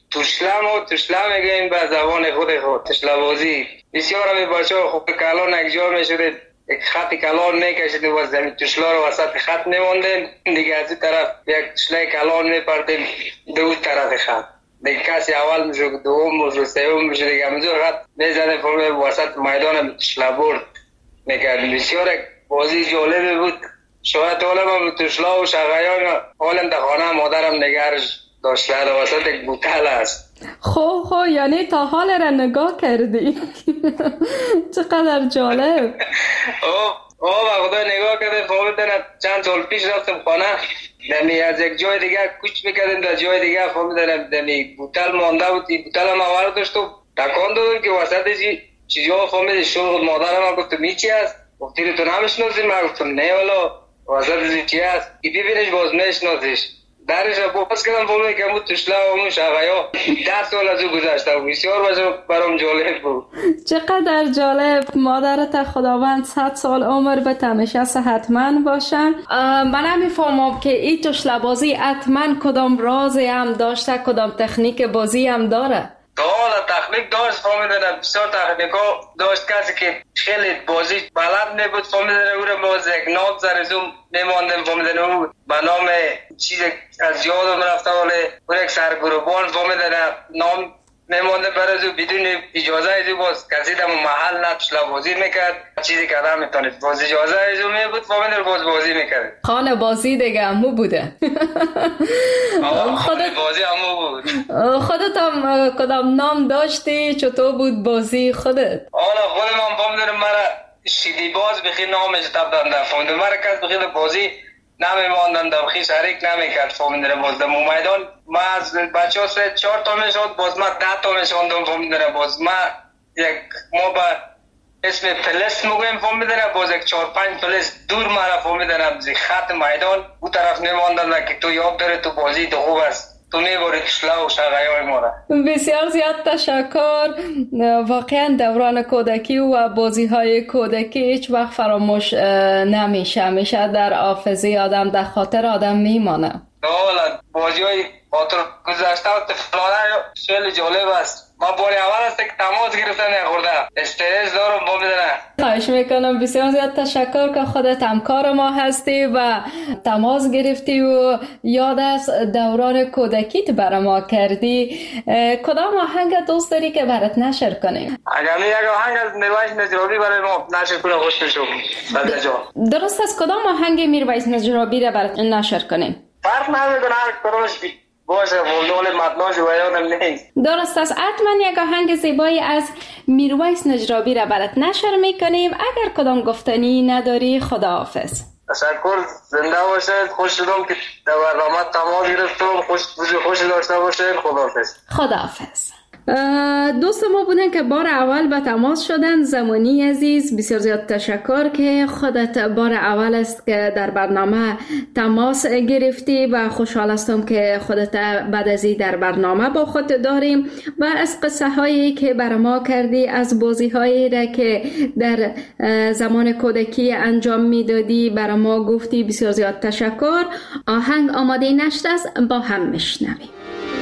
تشلا میگیم به زبان خود تشلا بازی. بسیار همی بچه ها خوب کلان اگجار میشده یک خط کلان میکشیدیم و زمین تشلا رو وسط خط میموندیم دیگه از این طرف یک تشلای کلان میپردیم دو طرف خط دیگه کسی اول میشه دوم میشه سوم میشه دیگه همینجور خط میزنیم فرم وسط میدان تشلا برد میکردیم. بسیار بازی جالبی بود. شاید طالب هم تشلا و شغایان حالم در خانه مادرم نگرش داشته در وسط یک بوتل است. خب یعنی تا حال را نگاه کردی. چقدر جالب. خدا نگاه کردیم فهمیدن چند سال پیش رفتم خانه دمی از یک جای دیگه کوچ میکردیم در جای دیگه فهمیدن دمی بوتل مانده بود. بوتل هم آورد داشت و تکان دادم که وسط چیزی ها فهمید شروع مادرم گفت می چی است؟ گفتی تو نمیشناسی؟ من گفتم نه والا وسط چی است؟ ببینش باز نشناسیش درش را باز کردم فهمید که همون تشلا و همون شغایا 10 سال از او گذشته و بسیار برام جالب بود. چقدر جالب. مادرت خداوند 100 سال عمر به همیشه صحتمند باشن. من نمیفهمم که این تشلا بازی حتما کدام رازی هم داشته کدام تکنیک بازی هم داره. حالا تکنیک داشت فهمیدن بسیار تکنیک ها داشت. کسی که خیلی بازی بلد نبود فهمیدن او را باز یک نام زرزوم میماندن فهمیدن او به نام چیز از یادم رفته ولی یک سرگروبان فهمیدن نام میماندن برای او بدون اجازه از او باز کسی در محل نتشلا بازی میکرد چیزی که آدم میتونید باز اجازه از او میبود فهمیدن باز بازی میکرد. خانه بازی دیگه همو بوده. خودت بازی همو بود. خودت هم کدام نام داشتی؟ چطور بود بازی خودت؟ حالا خودم هم فهمیدن مرا شیدی باز بخی نامش تبدن فهمیدن مرا کس بخی بازی نمیماندن در بخی شریک نمیکرد فهمیدن باز در میدان ما از بچه ها 3-4 تا میشد باز ما 10 تا میشوندم فهمیدن باز ما با اسم پلس میگویم فهمیدن باز یک 4-5 پلس دور مرا فهمیدن از خط میدان او طرف نمیماندن که تو یاد داره تو بازی تو خوب است تو میبری تشلا و شغایای ما را. بسیار زیاد تشکر. واقعا دوران کودکی و بازی های کودکی هیچ وقت فراموش نمیشه، همیشه در حافظه آدم، در خاطر آدم میمانه. والا بازی های خاطر گذشته و طفلانه خیلی جالب است. ما باری اول است که تماس گرفتن نخورده استرس دارم با میدنه. خواهش میکنم. بسیار زیاد تشکر که خودت همکار ما هستی و تماس گرفتی و یاد از دوران کودکیت برای ما کردی. کدام آهنگ دوست داری که برات نشر کنیم؟ اگر یک آهنگ از میرویس نجرابی برای ما نشر کنه خوش میشم. درست است. کدام آهنگ میرویس نجرابی را برات نشر کنیم؟ فرق نمیکنه هر کدامش باشه، مولدول متناش و یادم نیست. درست است. حتما یک آهنگ زیبایی از میرویس نجرابی را برات نشر میکنیم. اگر کدام گفتنی نداری خداحافظ. تشکر، زنده باشید. خوش شدم که در برنامه تماس گرفتم. خوش داشته باشید. خداحافظ. خداحافظ. دوست ما بودن که بار اول به تماس شدن. زمانی عزیز، بسیار زیاد تشکر که خودت بار اول است که در برنامه تماس گرفتی و خوشحال هستم که خودت بعد از این در برنامه با خود داریم و از قصه هایی که بر ما کردی، از بازی هایی را که در زمان کودکی انجام میدادی بر ما گفتی. بسیار زیاد تشکر. آهنگ آماده نشت است، با هم میشنویم.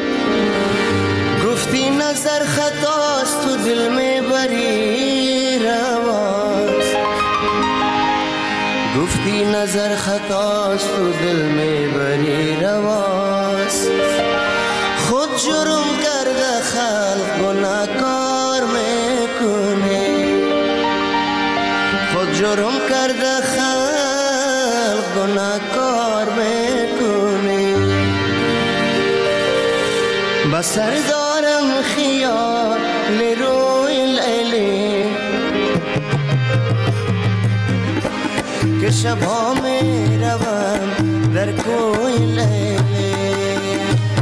گفتی نظر خطاست تو دل میبری رواست، گفتی نظر خطاست تو دل میبری رواست، خود جرم کرده خلق گناهکار میکنه، خود جرم کرده خلق گناهکار میکنه، بسر دارم خیال روی لیلی که شبها می روم در کوی لیلی،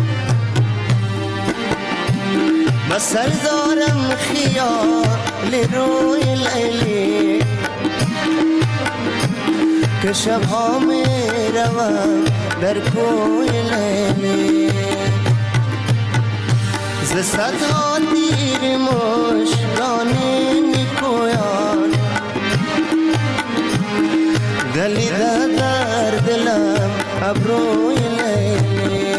بسر دارم خیال روی لیلی که شبها می روم در کوی لیلی، ز صدها تیر مشکانی میپویان دلیده در دلم ابروی لیلی،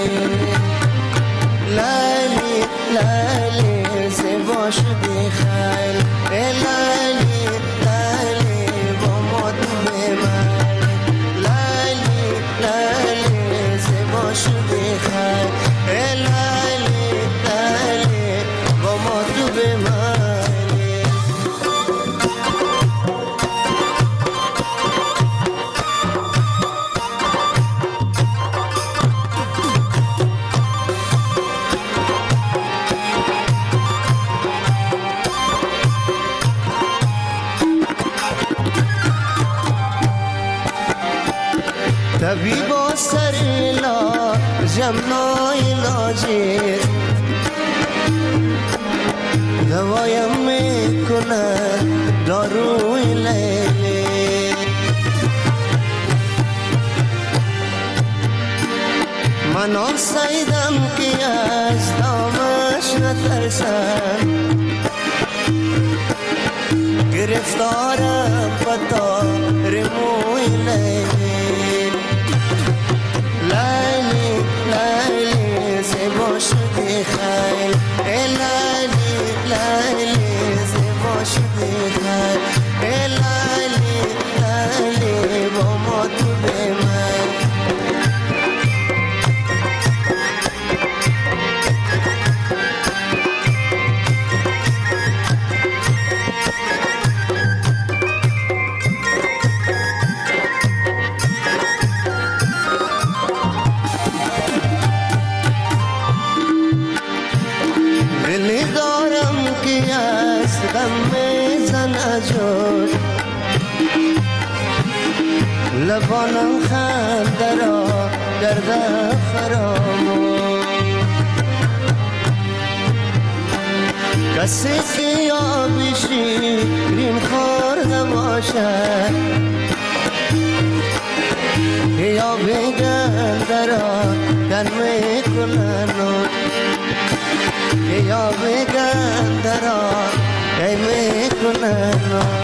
لیلی لیلی زیبا شدی خیل، لیلی لیلی با ما تو بمن، لیلی لیلی زیبا شدی خیل، لیلی با ما تو بمانی. طبیبا سر جمنای لاجی دوایم میکنه داروی لیلی، من آسایدم که از دامش نترسم، گرفتارم بطا رموی لیلی، لیلی لیلی زیبا شدی خیل، لیلی لیلی زیبا شدی خیل، لیلی لیلی با ما تو بمن، دلی دارم که از غم میزنه جور، لبانم خنده را کرده فراموش، کسی که یابی شیرین خورده باشد یا بگنده را کن میکنن یا بگن درا ای میکنن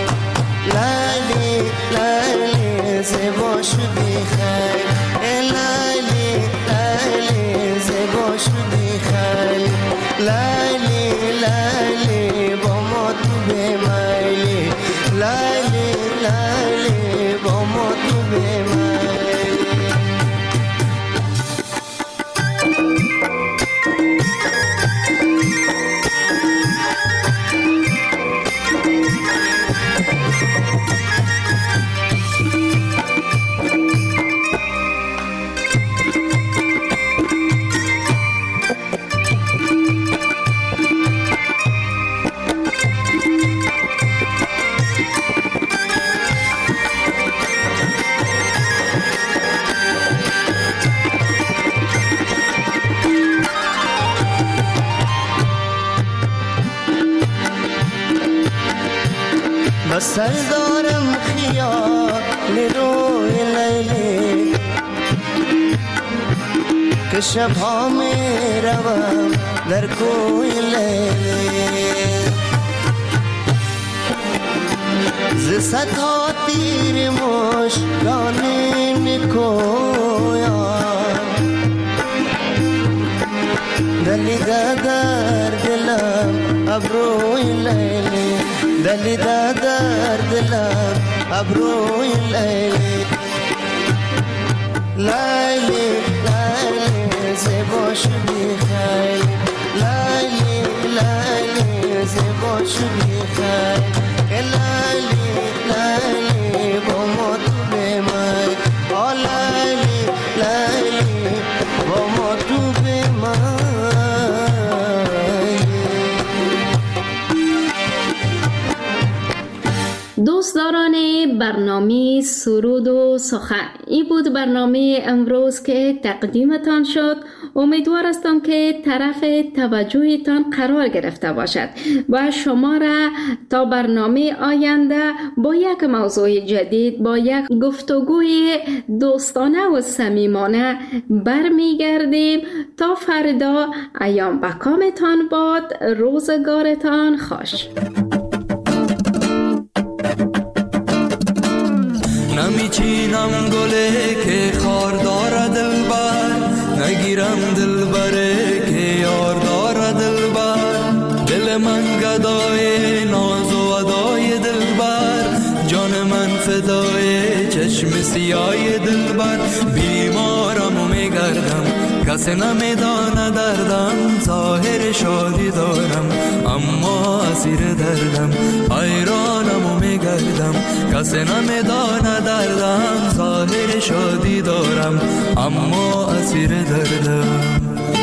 لیلی لیلی زیبا شدی خیل لیلی لیلی زیبا شدی خیل لیلی لیلی با ما تو بمیلی لیلی لیلی با ما تو بمیلی سر دارم خیال روی لیلی که شبها می روم در کوی لیلی ز صدها تیر مشکانی نکویم دلیده در دلم ابروی لیلی دلیده در دلم ابروی لیلی لیلی لیلی زیبا شدی خیل لیلی لیلی زیبا شدی خیل لیلی لیلی با ما تو بمای لیلی لیلی با ما تو بمای دوستداران برنامه سرود و سخن، این بود برنامه امروز که تقدیمتان شد. امیدوار هستم که طرف توجهتان قرار گرفته باشد و شما را تا برنامه آینده با یک موضوع جدید، با یک گفتگوی دوستانه و صمیمانه برمیگردیم. تا فردا ایام بکامتان باد، روزگارتان خوش. نمیچینم گله که خار داره دلبر، نگیرم دلبره که یار داره دلبر. دل من گدای ناز و ادای دلبر، جان من فدای چشم سیای دلبر. بیمارم و میگردم کسی نمیدانه دردم، ظاهر شادی دارم اما اسیر دردم. حیرانم و میگردم کسی نمیدانه دردم، ظاهر شادی دارم اما اسیر دردم.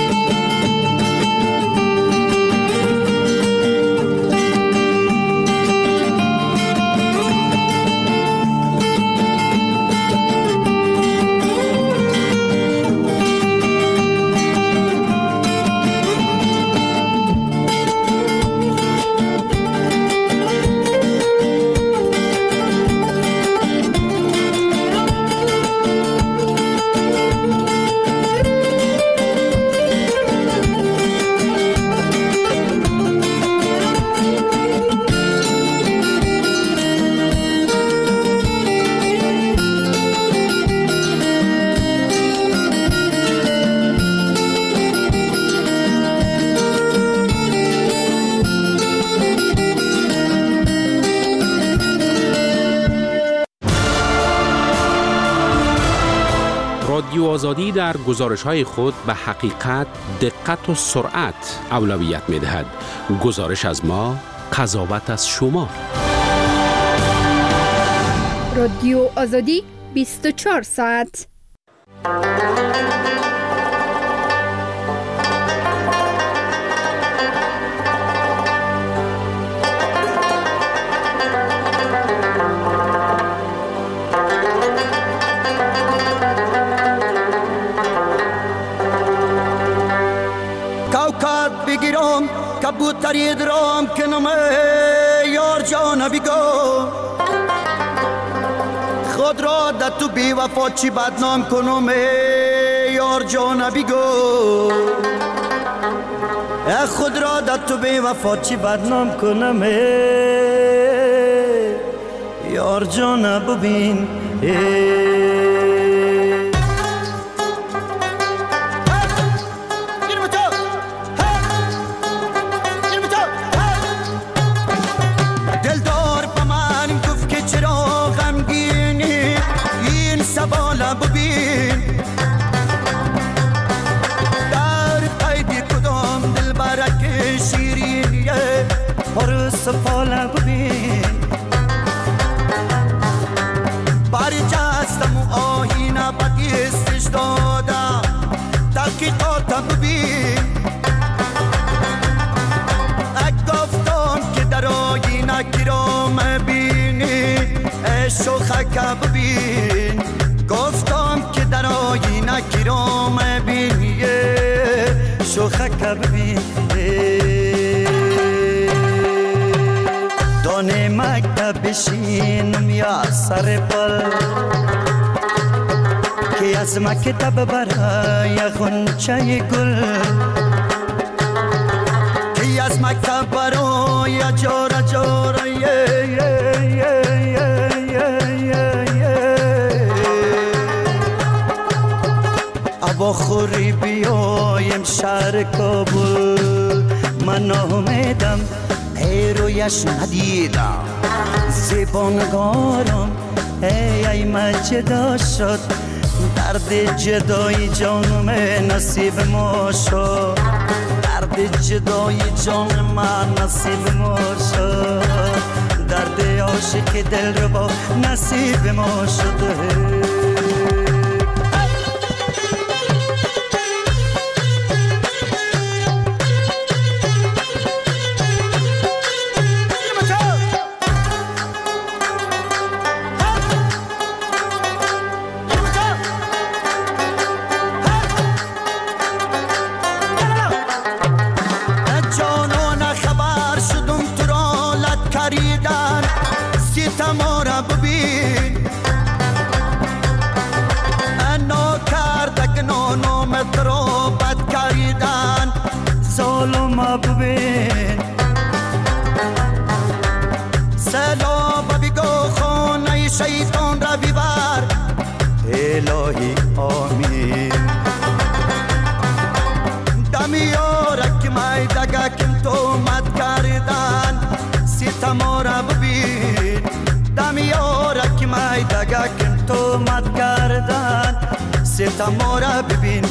رادیو آزادی در گزارش‌های خود به حقیقت، دقت و سرعت اولویت می‌دهد. گزارش از ما، قضاوت از شما. رادیو آزادی 24 ساعت. بگیرم کبوتری درام کنم یار جان بیگو، خود را در تو بی وفا چی بدنام کنم یار جان بیگو. خود را در تو بی وفا چی بدنام کنم یار جان ببین دلدار با من گفت که چرا غمگینی این سباله ببین شیرینیه پر سفاله ببین برجستم و آهینه بدیستش دادم تحقیقاتم ببین گفتم که در آهینه کرام بینی شوخک ببین گفتم که در آهینه کرام بینی شوخک ببین دانه مکتب بشینم یا سر پل که از مکتب برای غنچه گل که از مکتب برای جاره جاره ابا خوری بیایم شهر کابل من امیدم ای رویش ندیدم زیبانگارم ای مجدا شد درد جدای جانم نصیب ما شد درد جدای جان من نصیب ما شد درد عاشق دل رو با نصیب ما شده سلام بگو خانه شیطان را ببر الهی آمین دمیارک مایدگکم تو مد کردن ستما را ببین دمیارک مایدگکم تو مد کردن ستما را ببین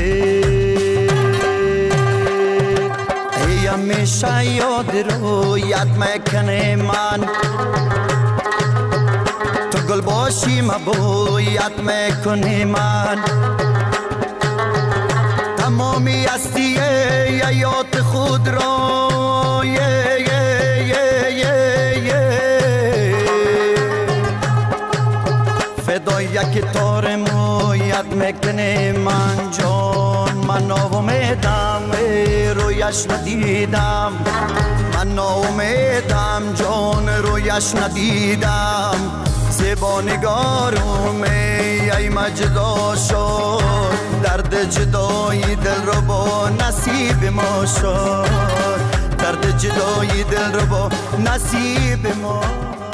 همیشه یاد رویت میکنه من تو گل باشی مبویت میکنه من تمامی هستی یاد خود را فدای یک تار مویت میکنه من جان من امیدم رویش ندیدم من امیدم جان رویش ندیدم زبانگارم ای مجدا شد درد جدای دل رو با نصیب ما شد درد جدای دل رو با نصیب ما